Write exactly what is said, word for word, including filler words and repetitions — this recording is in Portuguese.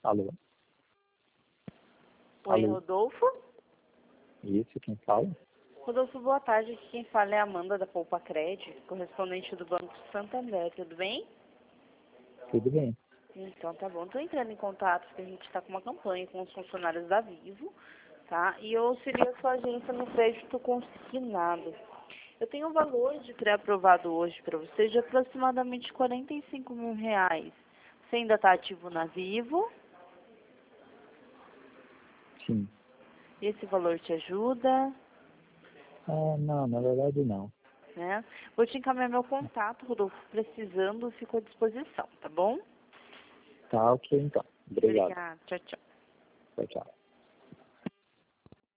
Alô? Oi, Alô? Rodolfo? Isso, quem fala? Rodolfo, boa tarde. Aqui quem fala é a Amanda da Poupa Cred, correspondente do Banco Santander. Tudo bem? Tudo bem. Então tá bom. Estou entrando em contato porque a gente está com uma campanha com os funcionários da Vivo, tá? E eu auxilio a sua agência no crédito consignado. Eu tenho um valor de pré-aprovado hoje para você de aproximadamente quarenta e cinco mil reais. Você ainda está ativo na Vivo? Sim. Esse valor te ajuda? Ah, não, na verdade não. Né? Vou te encaminhar meu contato, Rodolfo. Precisando, fico à disposição, tá bom? Tá ok então. Obrigado. Obrigada. Tchau, tchau. Tchau, tchau.